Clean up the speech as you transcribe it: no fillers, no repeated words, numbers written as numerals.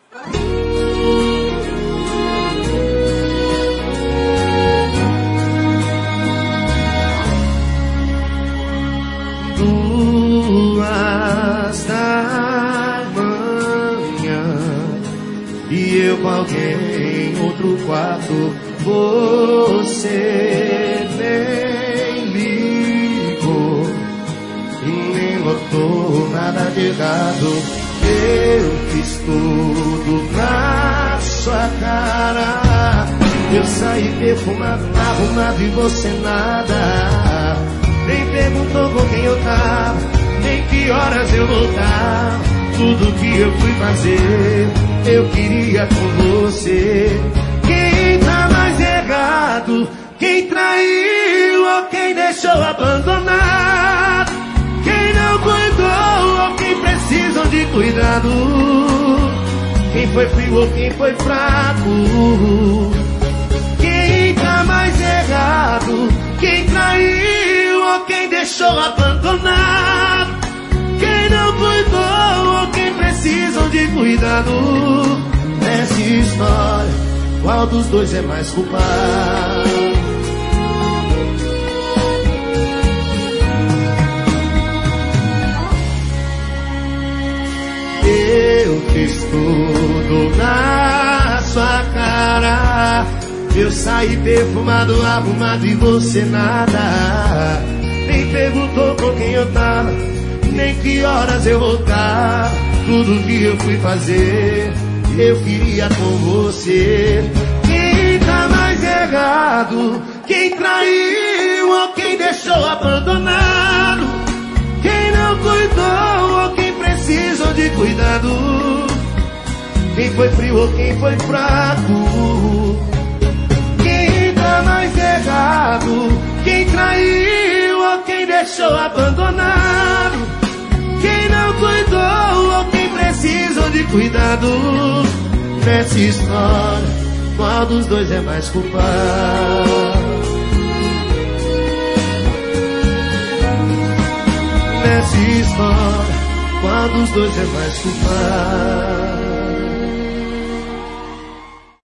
E eu com alguém em outro quarto. Você nem ligou e nem notou nada de errado. Eu fiz tudo na sua cara. Eu saí perfumado, arrumado e você nada. Nem perguntou com quem eu tava, nem que horas eu voltava. Tudo que eu fui fazer, eu queria com você. Quem tá mais errado? Quem traiu ou quem deixou abandonado? Quem não cuidou ou quem precisam de cuidado? Quem foi frio ou quem foi fraco? Quem tá mais errado? Quem traiu ou quem deixou abandonado? Quem não cuidou ou quem precisam de cuidado? Nessa história, qual dos dois é mais culpado? Eu fiz tudo na sua cara. Eu saí perfumado, arrumado e você nada. Nem perguntou com quem eu tava, nem que horas eu voltar. Tudo que eu fui fazer, eu queria com você. Quem tá mais errado? Quem traiu ou quem deixou abandonado? Quem não cuidou ou quem precisou de cuidado? Quem foi frio ou quem foi fraco? Quem tá mais errado? Quem traiu ou quem deixou abandonado? Quem não cuidou ou quem precisam de cuidado? Nessa história, qual dos dois é mais culpado? Nessa história, qual dos dois é mais culpado?